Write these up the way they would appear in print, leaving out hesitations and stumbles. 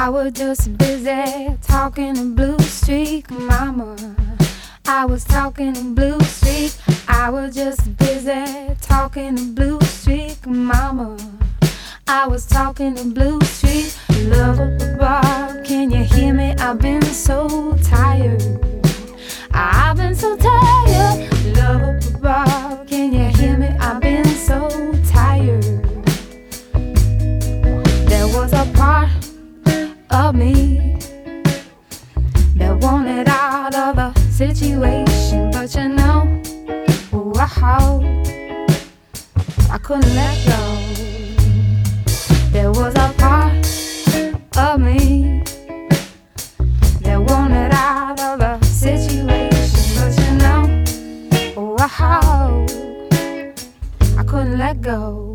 I was just busy talking to Blue Streak, mama. I was talking to Blue Streak. I was just busy talking to Blue Streak, mama. I was talking to Blue Streak. Love up the bar, can you hear me? I've been so tired. I've been so tired. Love up the bar, can you hear me? I've been so tired. There was a part of me that wanted out of the situation, but you know, wow, I couldn't let go. There was a part of me that wanted out of the situation, but you know, wow, I couldn't let go.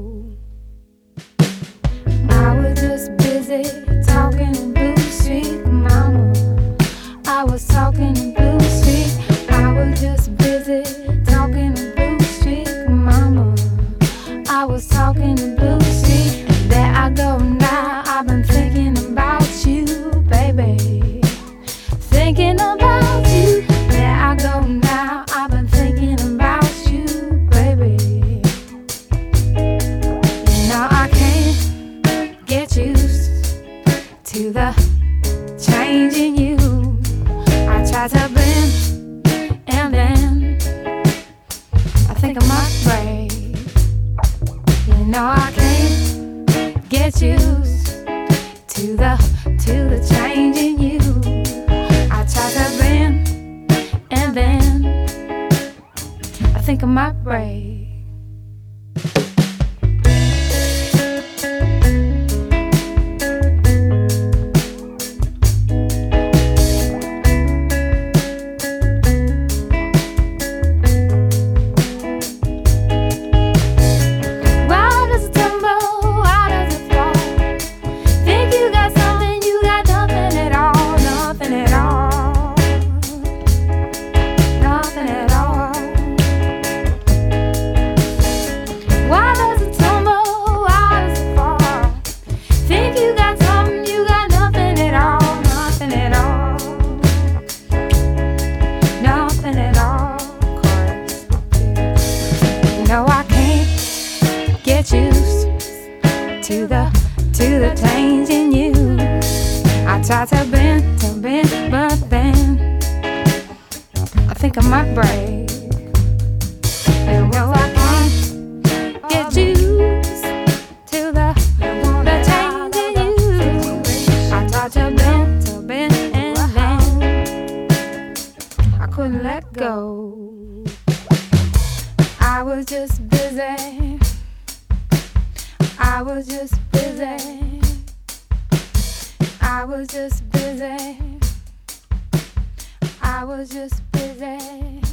I was just busy talking to Blue Streak, mama. I was talking to Blue Streak. I was just busy talking to Blue Streak, mama. I was talking to Blue Streak. There I go now, I've been thinking about you, baby. Thinking about you. There I go now, I've been thinking about you, baby. You know I can't get used to the change in you. I try to bend and then I think I might break. You know I can't get used to the change in you. I try to bend and then I think I might break. To the change in you. I try to bend, but then I think I might break. And well, I can't get used to the change in you. I try to bend, and then I couldn't let go. I was just busy. I was just busy. I was just busy. I was just busy.